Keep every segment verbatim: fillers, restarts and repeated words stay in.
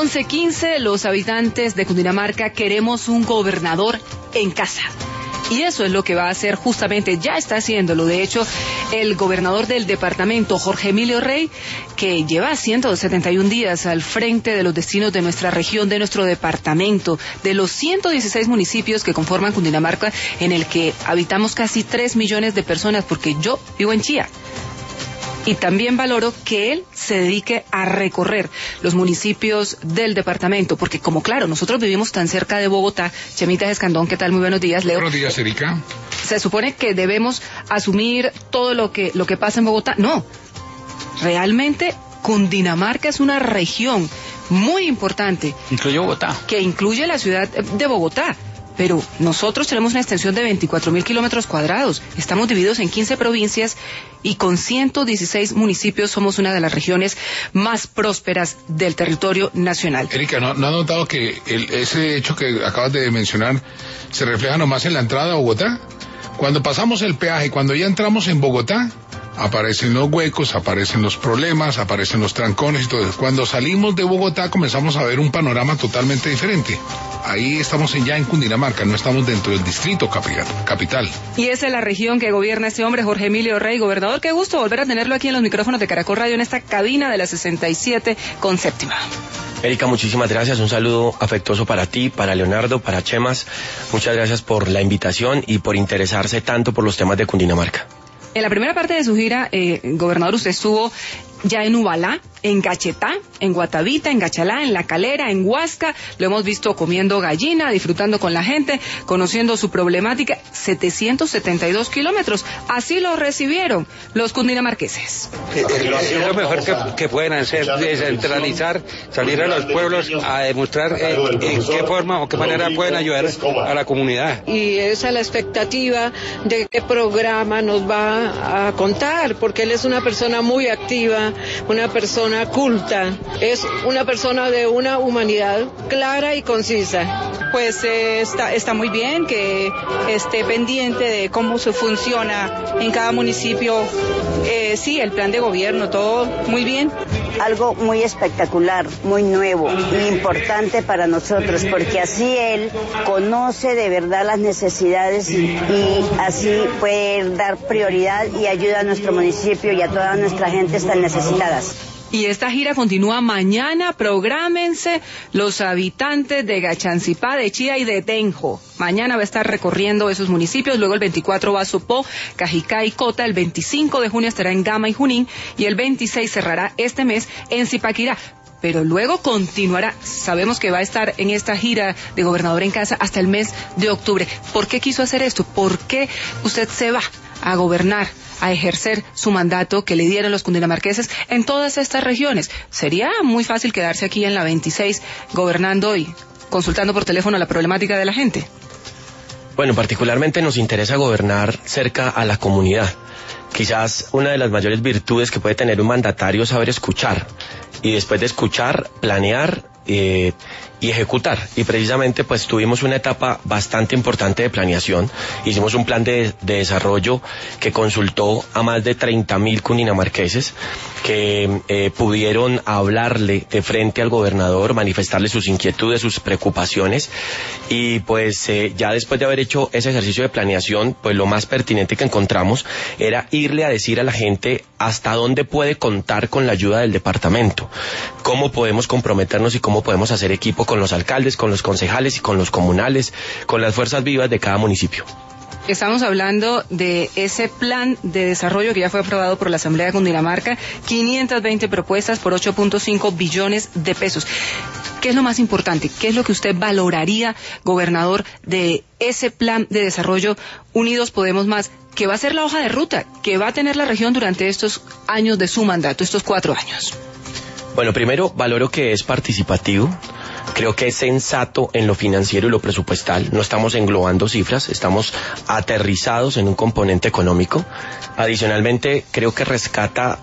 once quince, los habitantes de Cundinamarca queremos un gobernador en casa. Y eso es lo que va a hacer justamente, ya está haciéndolo, de hecho, el gobernador del departamento, Jorge Emilio Rey, que lleva ciento setenta y un días al frente de los destinos de nuestra región, de nuestro departamento, de los ciento dieciséis municipios que conforman Cundinamarca, en el que habitamos casi tres millones de personas, porque yo vivo en Chía. Y también valoro que él se dedique a recorrer los municipios del departamento, porque como claro, nosotros vivimos tan cerca de Bogotá. Chemita Escandón, ¿qué tal? Muy buenos días, Leo. Buenos días, Erika. Se supone que debemos asumir todo lo que, lo que pasa en Bogotá. No, realmente Cundinamarca es una región muy importante. Incluye Bogotá. Que incluye la ciudad de Bogotá. Pero nosotros tenemos una extensión de veinticuatro mil kilómetros cuadrados, estamos divididos en quince provincias y con ciento dieciséis municipios somos una de las regiones más prósperas del territorio nacional. Erika, ¿no, no ha notado que el, ese hecho que acabas de mencionar se refleja nomás en la entrada a Bogotá? Cuando pasamos el peaje, cuando ya entramos en Bogotá, aparecen los huecos, aparecen los problemas, aparecen los trancones y todo eso. Cuando salimos de Bogotá comenzamos a ver un panorama totalmente diferente. Ahí estamos en, ya en Cundinamarca, no estamos dentro del distrito capital. Y esa es la región que gobierna este hombre, Jorge Emilio Rey, gobernador. Qué gusto volver a tenerlo aquí en los micrófonos de Caracol Radio, en esta cabina de la sesenta y siete con séptima. Erika, muchísimas gracias, un saludo afectuoso para ti, para Leonardo, para Chemas. Muchas gracias por la invitación y por interesarse tanto por los temas de Cundinamarca. En la primera parte de su gira, eh, gobernador, usted estuvo ya en Ubalá, en Gachetá, en Guatavita, en Gachalá, en La Calera, en Huasca. Lo hemos visto comiendo gallina, disfrutando con la gente, conociendo su problemática. setecientos setenta y dos kilómetros. Así lo recibieron los cundinamarqueses. Es lo mejor que, que pueden hacer, descentralizar, salir a los pueblos a demostrar eh, en qué forma o qué manera pueden ayudar a la comunidad. Y esa es la expectativa de qué programa nos va a contar, porque él es una persona muy activa, una persona culta, es una persona de una humanidad clara y concisa. Pues eh, está, está muy bien que esté pendiente de cómo se funciona en cada municipio, eh, sí, el plan de gobierno, todo muy bien. Algo muy espectacular, muy nuevo y importante para nosotros, porque así él conoce de verdad las necesidades y, y así puede dar prioridad y ayuda a nuestro municipio y a toda nuestra gente tan necesitadas. Y esta gira continúa mañana. Prográmense los habitantes de Gachancipá, de Chía y de Tenjo. Mañana va a estar recorriendo esos municipios, luego el veinticuatro va a Sopó, Cajicá y Cota, el veinticinco de junio estará en Gama y Junín y el veintiséis cerrará este mes en Zipaquirá. Pero luego continuará, sabemos que va a estar en esta gira de gobernador en casa hasta el mes de octubre. ¿Por qué quiso hacer esto? ¿Por qué usted se va a gobernar, a ejercer su mandato que le dieron los cundinamarqueses en todas estas regiones? Sería muy fácil quedarse aquí en la veintiséis gobernando y consultando por teléfono la problemática de la gente. Bueno, particularmente nos interesa gobernar cerca a la comunidad. Quizás una de las mayores virtudes que puede tener un mandatario es saber escuchar y después de escuchar, planear eh, y ejecutar. Y precisamente pues tuvimos una etapa bastante importante de planeación. Hicimos un plan de, de desarrollo que consultó a más de treinta mil cundinamarqueses que eh, pudieron hablarle de frente al gobernador, manifestarle sus inquietudes, sus preocupaciones. Y pues eh, ya después de haber hecho ese ejercicio de planeación, pues lo más pertinente que encontramos era irle a decir a la gente hasta dónde puede contar con la ayuda del departamento, cómo podemos comprometernos y cómo podemos hacer equipo con los alcaldes, con los concejales y con los comunales, con las fuerzas vivas de cada municipio. Estamos hablando de ese plan de desarrollo que ya fue aprobado por la Asamblea de Cundinamarca, quinientas veinte propuestas por ocho punto cinco billones de pesos. ¿Qué es lo más importante? ¿Qué es lo que usted valoraría, gobernador, de ese plan de desarrollo Unidos Podemos Más, que va a ser la hoja de ruta que va a tener la región durante estos años de su mandato, estos cuatro años? Bueno, primero, valoro que es participativo. Creo que es sensato en lo financiero y lo presupuestal. No estamos englobando cifras, estamos aterrizados en un componente económico. Adicionalmente, creo que rescata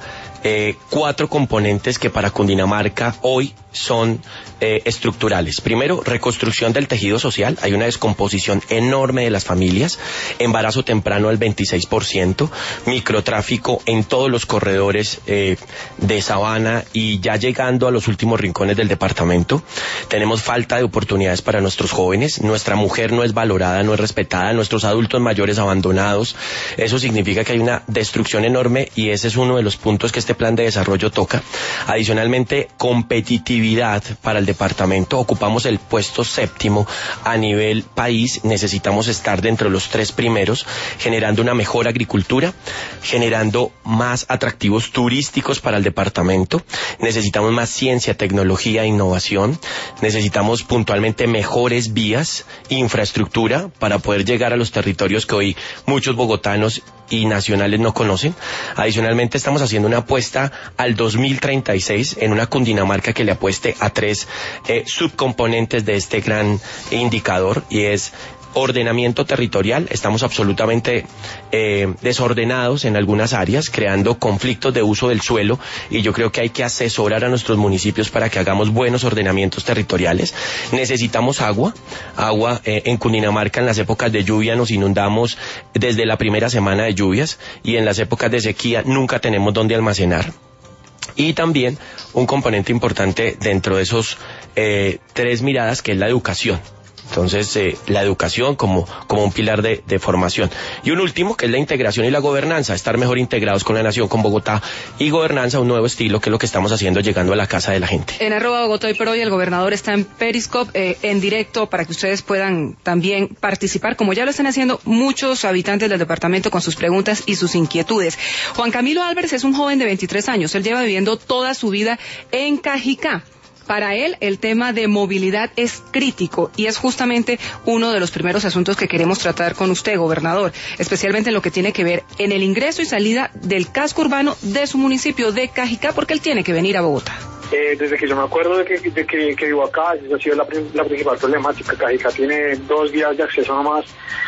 eh, cuatro componentes que para Cundinamarca hoy son eh, estructurales. Primero, reconstrucción del tejido social. Hay una descomposición enorme de las familias, embarazo temprano al veintiséis por ciento, microtráfico en todos los corredores eh, de Sabana y ya llegando a los últimos rincones del departamento. Tenemos falta de oportunidades para nuestros jóvenes, nuestra mujer no es valorada, no es respetada, nuestros adultos mayores abandonados. Eso significa que hay una destrucción enorme y ese es uno de los puntos que este plan de desarrollo toca. Adicionalmente, competitividad para el departamento. Ocupamos el puesto séptimo a nivel país. Necesitamos estar dentro de los tres primeros, generando una mejor agricultura, generando más atractivos turísticos para el departamento. Necesitamos más ciencia, tecnología e innovación. Necesitamos puntualmente mejores vías, infraestructura para poder llegar a los territorios que hoy muchos bogotanos y nacionales no conocen. Adicionalmente estamos haciendo una apuesta al dos mil treinta y seis en una Cundinamarca que le apueste a tres eh, subcomponentes de este gran indicador y es ordenamiento territorial. Estamos absolutamente eh, desordenados en algunas áreas, creando conflictos de uso del suelo y yo creo que hay que asesorar a nuestros municipios para que hagamos buenos ordenamientos territoriales. Necesitamos agua, agua eh, en Cundinamarca en las épocas de lluvia nos inundamos desde la primera semana de lluvias y en las épocas de sequía nunca tenemos dónde almacenar. Y también un componente importante dentro de esos eh, tres miradas que es la educación. Entonces, eh, la educación como, como un pilar de, de formación. Y un último, que es la integración y la gobernanza, estar mejor integrados con la nación, con Bogotá, y gobernanza, un nuevo estilo, que es lo que estamos haciendo llegando a la casa de la gente. En arroba Bogotá hoy por hoy, el gobernador está en Periscope, eh, en directo, para que ustedes puedan también participar, como ya lo están haciendo muchos habitantes del departamento con sus preguntas y sus inquietudes. Juan Camilo Álvarez es un joven de veintitrés años, él lleva viviendo toda su vida en Cajicá. Para él, el tema de movilidad es crítico y es justamente uno de los primeros asuntos que queremos tratar con usted, gobernador, especialmente en lo que tiene que ver en el ingreso y salida del casco urbano de su municipio de Cajicá, porque él tiene que venir a Bogotá. Eh, desde que yo me acuerdo de que, de que, que vivo acá, esa ha sido la, la principal problemática. Cajicá tiene dos vías de acceso nomás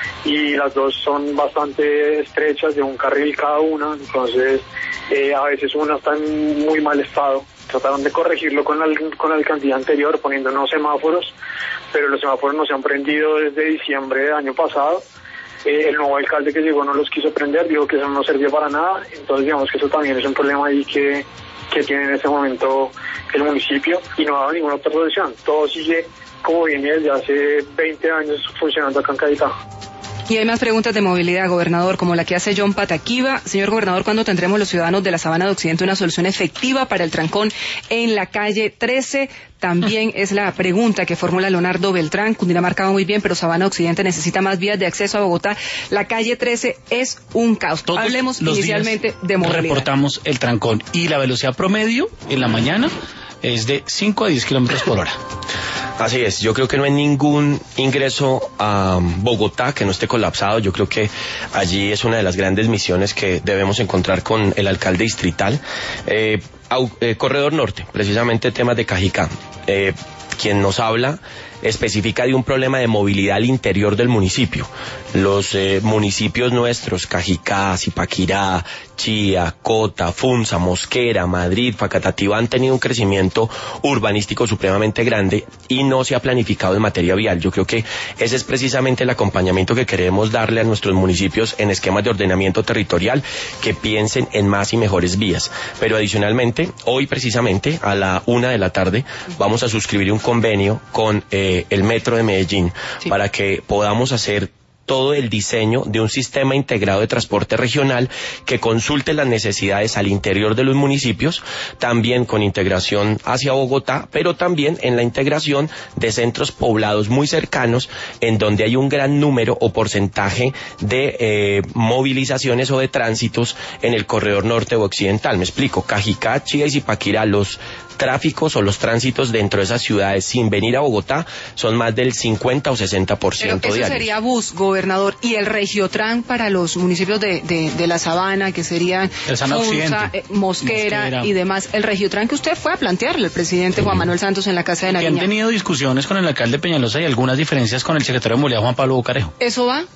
y las dos son bastante estrechas, de un carril cada una, entonces eh, a veces una está en muy mal estado. Trataron de corregirlo con la, con la alcaldía anterior poniendo unos semáforos, pero los semáforos no se han prendido desde diciembre del año pasado. Eh, el nuevo alcalde que llegó no los quiso prender, dijo que eso no servía para nada, entonces digamos que eso también es un problema ahí que, que tiene en este momento el municipio y no ha dado ninguna otra solución. Todo sigue como viene desde hace veinte años funcionando acá en Cajicá. Y hay más preguntas de movilidad, gobernador, como la que hace John Pataquiva. Señor gobernador, ¿cuándo tendremos los ciudadanos de la Sabana de Occidente una solución efectiva para el trancón en la calle trece? También es la pregunta que formula Leonardo Beltrán. Cundinamarca va muy bien, pero Sabana Occidente necesita más vías de acceso a Bogotá. La calle trece es un caos. Todos Hablemos inicialmente de movilidad. Reportamos el trancón y la velocidad promedio en la mañana es de cinco a diez kilómetros por hora. Así es, yo creo que no hay ningún ingreso a Bogotá que no esté colapsado. Yo creo que allí es una de las grandes misiones que debemos encontrar con el alcalde distrital. Eh, au, eh, Corredor Norte, precisamente temas de Cajicá. Eh, quien nos habla especifica de un problema de movilidad al interior del municipio. Los eh, municipios nuestros, Cajicá, Zipaquirá, Chía, Cota, Funza, Mosquera, Madrid, Facatativá, han tenido un crecimiento urbanístico supremamente grande y no se ha planificado en materia vial. Yo creo que ese es precisamente el acompañamiento que queremos darle a nuestros municipios en esquemas de ordenamiento territorial que piensen en más y mejores vías. Pero adicionalmente, hoy precisamente a la una de la tarde vamos a suscribir un convenio con eh, el Metro de Medellín, sí, para que podamos hacer todo el diseño de un sistema integrado de transporte regional que consulte las necesidades al interior de los municipios, también con integración hacia Bogotá, pero también en la integración de centros poblados muy cercanos en donde hay un gran número o porcentaje de eh, movilizaciones o de tránsitos en el corredor norte o occidental. Me explico, Cajicá, Chía y Zipaquirá, los tráficos o los tránsitos dentro de esas ciudades sin venir a Bogotá son más del cincuenta o sesenta por ciento diarios. Pero eso sería bus, gobernador, y el Regiotran para los municipios de, de, de la Sabana, que serían Funza, eh, Mosquera, Mosquera y demás. El Regiotran que usted fue a plantearle al presidente Juan Manuel Santos en la Casa de Nariña. Han tenido discusiones con el alcalde Peñalosa y algunas diferencias con el secretario de Movilidad Juan Pablo Bucarejo. ¿Eso va?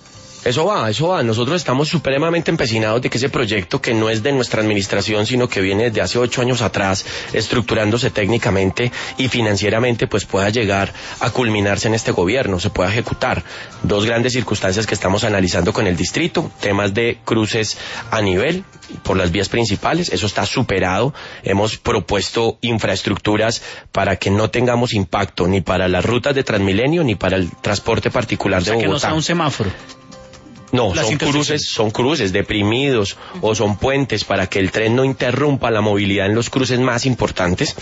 Eso va, eso va. Nosotros estamos supremamente empecinados de que ese proyecto, que no es de nuestra administración, sino que viene desde hace ocho años atrás, estructurándose técnicamente y financieramente, pues pueda llegar a culminarse en este gobierno, se pueda ejecutar. Dos grandes circunstancias que estamos analizando con el distrito, temas de cruces a nivel por las vías principales, eso está superado. Hemos propuesto infraestructuras para que no tengamos impacto ni para las rutas de Transmilenio ni para el transporte particular de Bogotá. O sea, que no Bogotá. sea un semáforo. No, son cruces, son cruces deprimidos o son puentes para que el tren no interrumpa la movilidad en los cruces más importantes.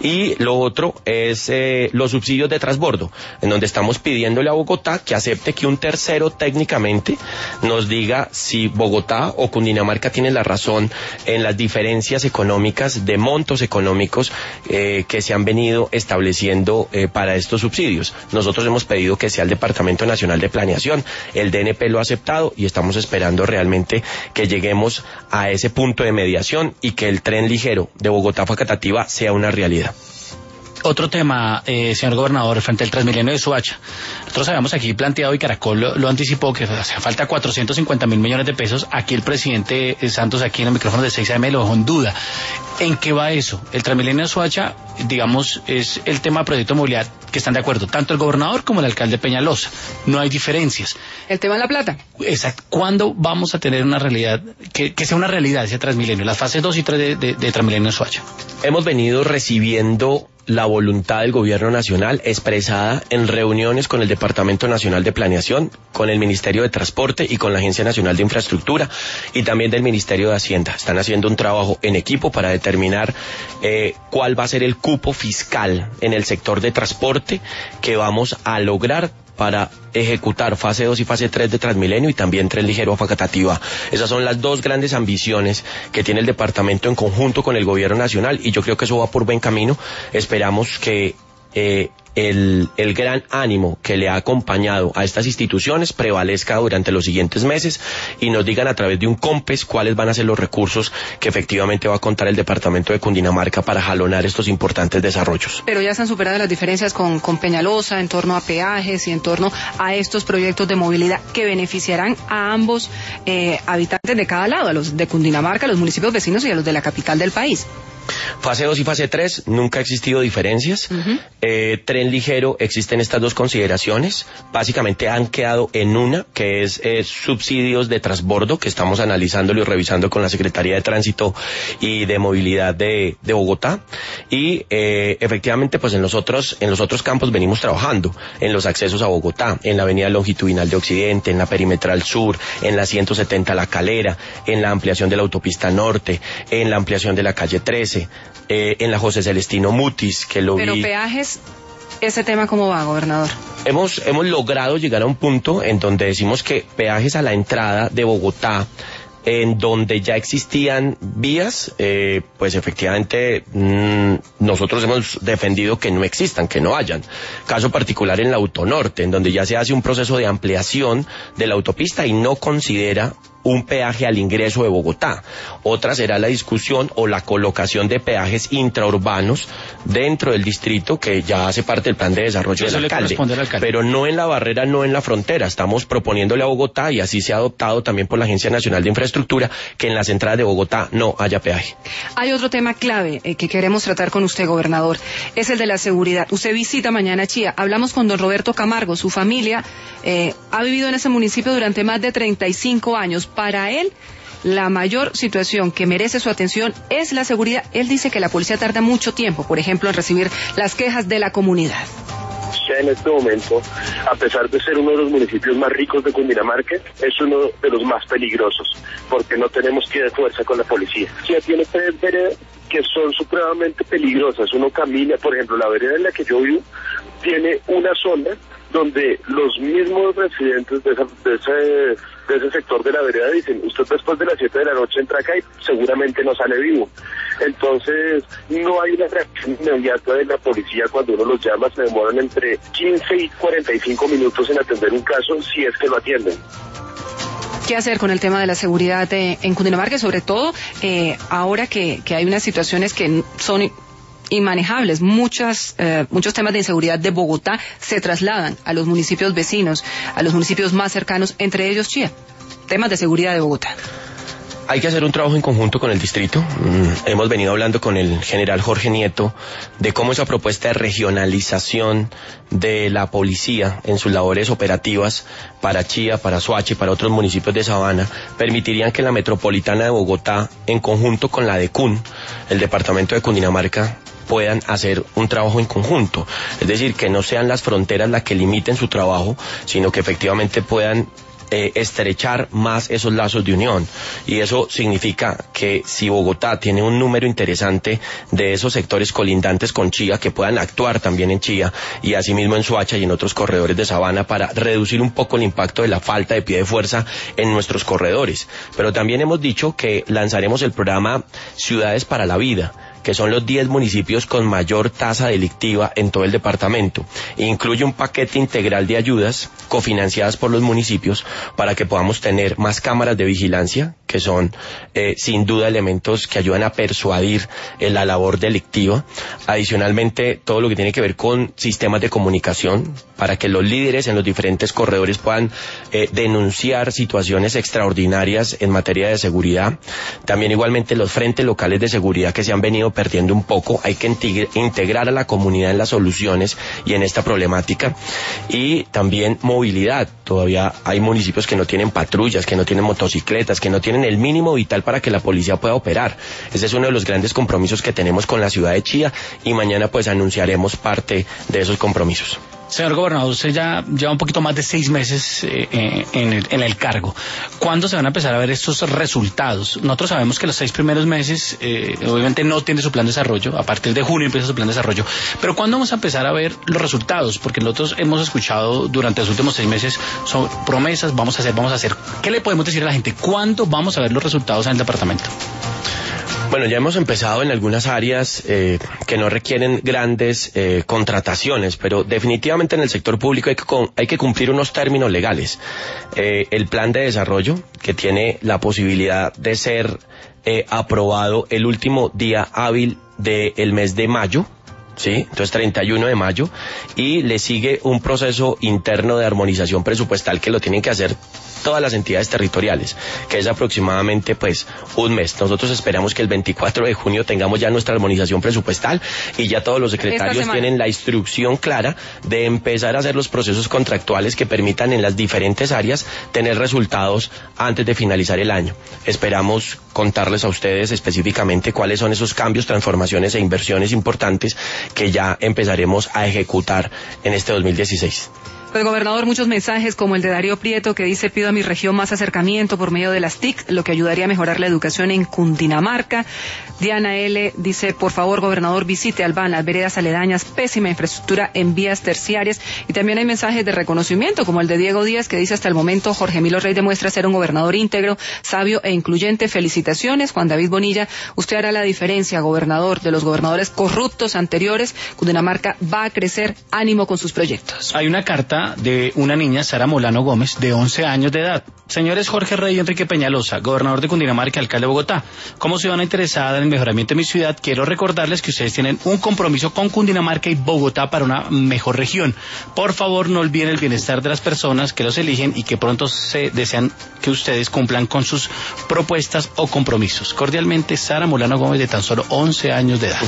Y lo otro es eh, los subsidios de transbordo, en donde estamos pidiéndole a Bogotá que acepte que un tercero técnicamente nos diga si Bogotá o Cundinamarca tienen la razón en las diferencias económicas, de montos económicos eh, que se han venido estableciendo eh, para estos subsidios. Nosotros hemos pedido que sea el Departamento Nacional de Planeación, el D N P lo ha aceptado, y estamos esperando realmente que lleguemos a ese punto de mediación y que el tren ligero de Bogotá a Facatativá sea una realidad. Otro tema, eh, señor gobernador, frente al Transmilenio de Soacha. Nosotros habíamos aquí planteado, y Caracol lo, lo anticipó, que hace falta cuatrocientos cincuenta mil millones de pesos. Aquí el presidente Santos, aquí en el micrófono de seis A M, lo dejó en duda. ¿En qué va eso? El Transmilenio de Soacha, digamos, es el tema de proyecto de movilidad que están de acuerdo, tanto el gobernador como el alcalde Peñalosa. No hay diferencias. El tema de la plata. Exacto. ¿Cuándo vamos a tener una realidad, que, que sea una realidad ese Transmilenio, las fases dos y tres de, de, de Transmilenio de Soacha? Hemos venido recibiendo la voluntad del gobierno nacional expresada en reuniones con el Departamento Nacional de Planeación, con el Ministerio de Transporte y con la Agencia Nacional de Infraestructura y también del Ministerio de Hacienda. Están haciendo un trabajo en equipo para determinar eh, cuál va a ser el cupo fiscal en el sector de transporte que vamos a lograr para ejecutar fase dos y fase tres de Transmilenio y también tren ligero a Facatativá. Esas son las dos grandes ambiciones que tiene el departamento en conjunto con el gobierno nacional, y yo creo que eso va por buen camino. Esperamos que eh, el, el gran ánimo que le ha acompañado a estas instituciones prevalezca durante los siguientes meses y nos digan a través de un COMPES cuáles van a ser los recursos que efectivamente va a contar el departamento de Cundinamarca para jalonar estos importantes desarrollos. Pero ya se han superado las diferencias con, con Peñalosa en torno a peajes y en torno a estos proyectos de movilidad que beneficiarán a ambos eh, habitantes de cada lado, a los de Cundinamarca, a los municipios vecinos y a los de la capital del país. Fase dos y fase tres, nunca ha existido diferencias. Uh-huh. eh, tren ligero, existen estas dos consideraciones. Básicamente han quedado en una, que es eh, subsidios de transbordo, que estamos analizándolo y revisando con la Secretaría de Tránsito y de Movilidad de, de Bogotá. Y eh, efectivamente, pues en los otros, en los otros campos venimos trabajando, en los accesos a Bogotá, en la avenida longitudinal de Occidente, en la perimetral sur, en la ciento setenta La Calera, en la ampliación de la autopista norte, en la ampliación de la calle trece, Eh, en la José Celestino Mutis, que lo Pero vi... peajes, ¿ese tema cómo va, gobernador? Hemos, hemos logrado llegar a un punto en donde decimos que peajes a la entrada de Bogotá, en donde ya existían vías, eh, pues efectivamente mmm, nosotros hemos defendido que no existan, que no hayan. Caso particular en la Autonorte, en donde ya se hace un proceso de ampliación de la autopista y no considera un peaje al ingreso de Bogotá. Otra será la discusión o la colocación de peajes intraurbanos dentro del distrito, que ya hace parte del plan de desarrollo del alcalde, alcalde, pero no en la barrera, no en la frontera. Estamos proponiéndole a Bogotá, y así se ha adoptado también por la Agencia Nacional de Infraestructura, que en las entradas de Bogotá no haya peaje. Hay otro tema clave eh, que queremos tratar con usted, gobernador, es el de la seguridad. Usted visita mañana Chía. Hablamos con don Roberto Camargo. Su familia eh, ha vivido en ese municipio durante más de treinta y cinco años. Para él, la mayor situación que merece su atención es la seguridad. Él dice que la policía tarda mucho tiempo, por ejemplo, en recibir las quejas de la comunidad. En este momento, a pesar de ser uno de los municipios más ricos de Cundinamarca, es uno de los más peligrosos, porque no tenemos que de fuerza con la policía. Ya tiene tres veredas que son supremamente peligrosas. Uno camina, por ejemplo, la vereda en la que yo vivo tiene una zona donde los mismos residentes de, esa, de, ese, de ese sector de la vereda dicen: usted después de las siete de la noche entra acá y seguramente no sale vivo. Entonces no hay una reacción inmediata de la policía. Cuando uno los llama se demoran entre quince y cuarenta y cinco minutos en atender un caso, si es que lo atienden. ¿Qué hacer con el tema de la seguridad de, en Cundinamarca, sobre todo eh, ahora que, que hay unas situaciones que son inmanejables. Muchas, eh, muchos temas de inseguridad de Bogotá se trasladan a los municipios vecinos, a los municipios más cercanos, entre ellos Chía. Temas de seguridad de Bogotá. Hay que hacer un trabajo en conjunto con el distrito. Mm, hemos venido hablando con el general Jorge Nieto de cómo esa propuesta de regionalización de la policía en sus labores operativas para Chía, para Soacha y para otros municipios de Sabana permitirían que la metropolitana de Bogotá, en conjunto con la de Cun, el departamento de Cundinamarca, puedan hacer un trabajo en conjunto. Es decir, que no sean las fronteras las que limiten su trabajo, sino que efectivamente puedan Eh, estrechar más esos lazos de unión. Y eso significa que si Bogotá tiene un número interesante de esos sectores colindantes con Chía, que puedan actuar también en Chía y asimismo en Soacha y en otros corredores de Sabana para reducir un poco el impacto de la falta de pie de fuerza en nuestros corredores. Pero también hemos dicho que lanzaremos el programa Ciudades para la Vida, que son los diez municipios con mayor tasa delictiva en todo el departamento. Incluye un paquete integral de ayudas cofinanciadas por los municipios para que podamos tener más cámaras de vigilancia, que son eh, sin duda elementos que ayudan a persuadir en la labor delictiva. Adicionalmente, todo lo que tiene que ver con sistemas de comunicación, para que los líderes en los diferentes corredores puedan eh, denunciar situaciones extraordinarias en materia de seguridad. También igualmente los frentes locales de seguridad que se han venido perdiendo un poco. Hay que integrar a la comunidad en las soluciones y en esta problemática. Y también movilidad. Todavía hay municipios que no tienen patrullas, que no tienen motocicletas, que no tienen el mínimo vital para que la policía pueda operar. Ese es uno de los grandes compromisos que tenemos con la ciudad de Chía y mañana pues anunciaremos parte de esos compromisos. Señor gobernador, usted ya lleva un poquito más de seis meses eh, en, el, en el cargo. ¿Cuándo se van a empezar a ver estos resultados? Nosotros sabemos que los seis primeros meses, eh, obviamente no tiene su plan de desarrollo, a partir de junio empieza su plan de desarrollo, pero ¿cuándo vamos a empezar a ver los resultados? Porque nosotros hemos escuchado durante los últimos seis meses son promesas, vamos a hacer, vamos a hacer. ¿Qué le podemos decir a la gente? ¿Cuándo vamos a ver los resultados en el departamento? Bueno, ya hemos empezado en algunas áreas eh, que no requieren grandes eh, contrataciones, pero definitivamente en el sector público hay que, hay que cumplir unos términos legales. Eh, el plan de desarrollo, que tiene la posibilidad de ser eh, aprobado el último día hábil del mes de mayo, ¿sí? Entonces treinta y uno de mayo, y le sigue un proceso interno de armonización presupuestal que lo tienen que hacer todas las entidades territoriales, que es aproximadamente pues un mes. Nosotros esperamos que el veinticuatro de junio tengamos ya nuestra armonización presupuestal y ya todos los secretarios tienen la instrucción clara de empezar a hacer los procesos contractuales que permitan en las diferentes áreas tener resultados antes de finalizar el año. Esperamos contarles a ustedes específicamente cuáles son esos cambios, transformaciones e inversiones importantes que ya empezaremos a ejecutar en este dos mil dieciséis. Pues, gobernador, muchos mensajes como el de Darío Prieto, que dice: pido a mi región más acercamiento por medio de las T I C, lo que ayudaría a mejorar la educación en Cundinamarca. Diana L. dice: por favor, gobernador, visite Albán, las veredas aledañas, pésima infraestructura en vías terciarias. Y también hay mensajes de reconocimiento, como el de Diego Díaz, que dice: hasta el momento Jorge Emilio Rey demuestra ser un gobernador íntegro, sabio e incluyente. Felicitaciones. Juan David Bonilla: usted hará la diferencia, gobernador, de los gobernadores corruptos anteriores. Cundinamarca va a crecer. Ánimo con sus proyectos. Hay una carta de una niña, Sara Molano Gómez, de once años de edad. Señores Jorge Rey y Enrique Peñalosa, gobernador de Cundinamarca y alcalde de Bogotá, como ciudadana interesada en el mejoramiento de mi ciudad, quiero recordarles que ustedes tienen un compromiso con Cundinamarca y Bogotá para una mejor región. Por favor, no olviden el bienestar de las personas que los eligen y que pronto se desean que ustedes cumplan con sus propuestas o compromisos. Cordialmente, Sara Molano Gómez, de tan solo once años de edad.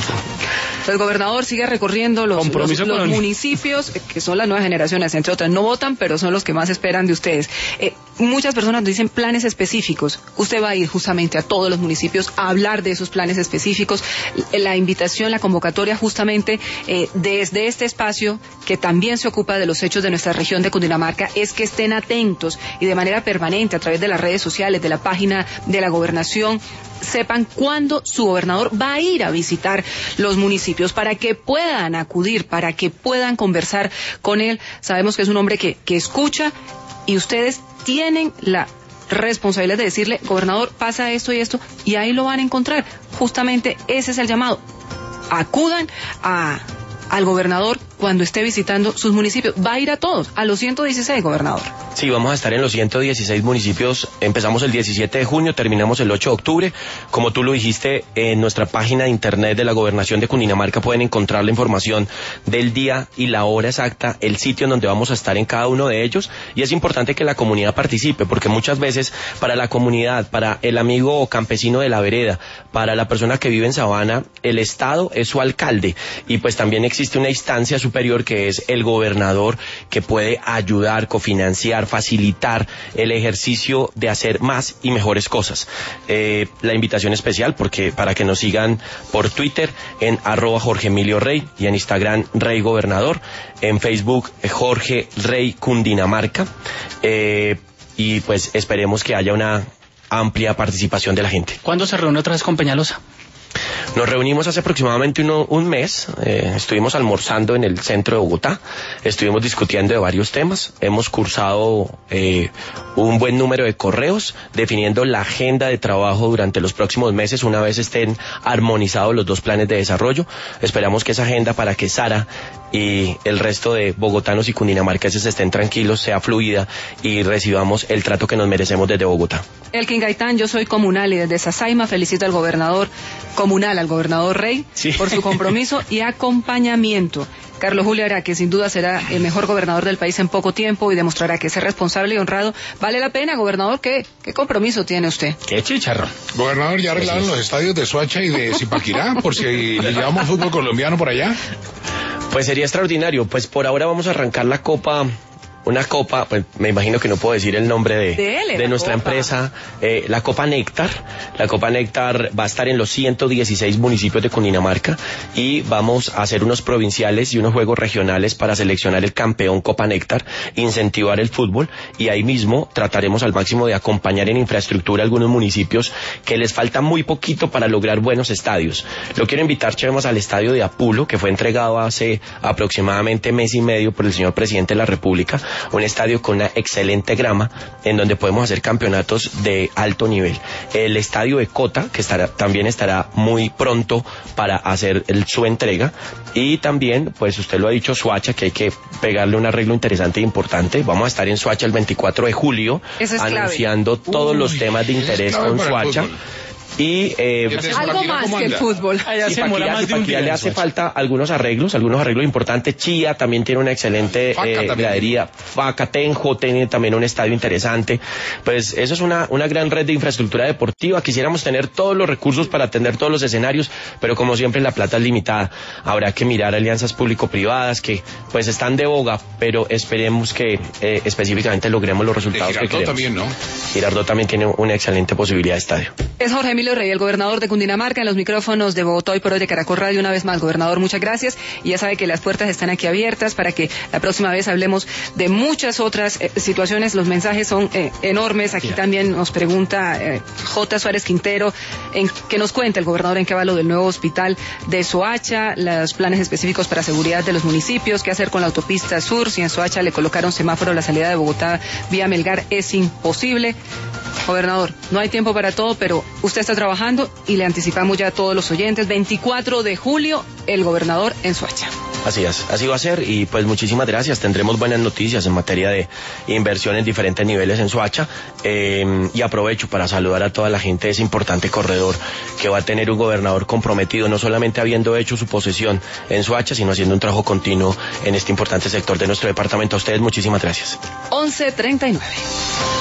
El gobernador sigue recorriendo los, los, los municipios, que son las nuevas generaciones, entre otras. No votan, pero son los que más esperan de ustedes. Eh, muchas personas dicen planes específicos. Usted va a ir justamente a todos los municipios a hablar de esos planes específicos. La invitación, la convocatoria justamente eh, desde este espacio, que también se ocupa de los hechos de nuestra región de Cundinamarca, es que estén atentos y de manera permanente a través de las redes sociales, de la página de la gobernación, sepan cuándo su gobernador va a ir a visitar los municipios para que puedan acudir, para que puedan conversar con él. Sabemos que es un hombre que, que escucha, y ustedes tienen la responsabilidad de decirle: gobernador, pasa esto y esto, y ahí lo van a encontrar. Justamente ese es el llamado. Acudan a, al gobernador cuando esté visitando sus municipios. Va a ir a todos, a los ciento dieciséis, gobernador. Sí, vamos a estar en los ciento dieciséis municipios. Empezamos el diecisiete de junio, terminamos el ocho de octubre. Como tú lo dijiste, en nuestra página de internet de la Gobernación de Cundinamarca pueden encontrar la información del día y la hora exacta, el sitio en donde vamos a estar en cada uno de ellos. Y es importante que la comunidad participe, porque muchas veces para la comunidad, para el amigo campesino de la vereda, para la persona que vive en Sabana, el Estado es su alcalde. Y pues también existe una instancia superior que es el gobernador, que puede ayudar, cofinanciar, facilitar el ejercicio de hacer más y mejores cosas. Eh, la invitación especial porque para que nos sigan por Twitter en arroba Jorge Emilio Rey y en Instagram Rey Gobernador, en Facebook Jorge Rey Cundinamarca, eh, y pues esperemos que haya una amplia participación de la gente. ¿Cuándo se reúne otra vez con Peñalosa? Nos reunimos hace aproximadamente uno, un mes, eh, estuvimos almorzando en el centro de Bogotá, estuvimos discutiendo de varios temas, hemos cursado eh, un buen número de correos definiendo la agenda de trabajo durante los próximos meses una vez estén armonizados los dos planes de desarrollo. Esperamos que esa agenda, para que Sara y el resto de bogotanos y cundinamarqueses estén tranquilos, sea fluida y recibamos el trato que nos merecemos desde Bogotá. Elkin Gaitán, yo soy comunal y desde Sasaima felicito al gobernador comunal, al gobernador Rey, sí, por su compromiso y acompañamiento. Carlos Julio Araque sin duda será el mejor gobernador del país en poco tiempo y demostrará que ser responsable y honrado vale la pena. Gobernador, ¿qué, qué compromiso tiene usted? Qué chicharrón. Gobernador, ¿ya arreglaron los estadios de Soacha y de Zipaquirá por si le llevamos fútbol colombiano por allá? Pues sería extraordinario. Pues por ahora vamos a arrancar la Copa... Una copa, pues me imagino que no puedo decir el nombre de, de, él, de nuestra copa. empresa, eh, la Copa Néctar. La Copa Néctar va a estar en los ciento dieciséis municipios de Cundinamarca y vamos a hacer unos provinciales y unos juegos regionales para seleccionar el campeón Copa Néctar, incentivar el fútbol y ahí mismo trataremos al máximo de acompañar en infraestructura a algunos municipios que les falta muy poquito para lograr buenos estadios. Lo quiero invitar, Chemos, al estadio de Apulo, que fue entregado hace aproximadamente mes y medio por el señor presidente de la República. Un estadio con una excelente grama en donde podemos hacer campeonatos de alto nivel. El estadio de Cota, que estará, también estará muy pronto para hacer el, su entrega. Y también, pues usted lo ha dicho, Soacha, que hay que pegarle un arreglo interesante e importante. Vamos a estar en Soacha el veinticuatro de julio, es anunciando clave. todos Uy, los temas de interés con Soacha. Y eh, algo más que el fútbol. Allá se demora más de un día. Le hace falta algunos arreglos, algunos arreglos importantes. Chía también tiene una excelente eh, gradería. Faca, Tenjo tiene también un estadio interesante. Pues eso es una, una gran red de infraestructura deportiva. Quisiéramos tener todos los recursos para atender todos los escenarios, pero como siempre la plata es limitada. Habrá que mirar alianzas público-privadas que pues están de boga, pero esperemos que eh, específicamente logremos los resultados que queremos. También, ¿no? Girardot también tiene una excelente posibilidad de estadio. Es Jorge Emilio Rey, el gobernador de Cundinamarca, en los micrófonos de Bogotá Hoy por Hoy de Caracol Radio. Una vez más, gobernador, muchas gracias. Y ya sabe que las puertas están aquí abiertas para que la próxima vez hablemos de muchas otras eh, situaciones. Los mensajes son eh, enormes. Aquí yeah. también nos pregunta eh, J. Suárez Quintero, en, que nos cuenta el gobernador en qué va lo del nuevo hospital de Soacha, los planes específicos para seguridad de los municipios, qué hacer con la autopista sur, si en Soacha le colocaron semáforo a la salida de Bogotá vía Melgar, es imposible. Gobernador, no hay tiempo para todo, pero usted está trabajando y le anticipamos ya a todos los oyentes, veinticuatro de julio, el gobernador en Soacha. Así es, así va a ser y pues muchísimas gracias. Tendremos buenas noticias en materia de inversión en diferentes niveles en Soacha eh, y aprovecho para saludar a toda la gente de ese importante corredor que va a tener un gobernador comprometido, no solamente habiendo hecho su posesión en Soacha, sino haciendo un trabajo continuo en este importante sector de nuestro departamento. A ustedes muchísimas gracias. once treinta y nueve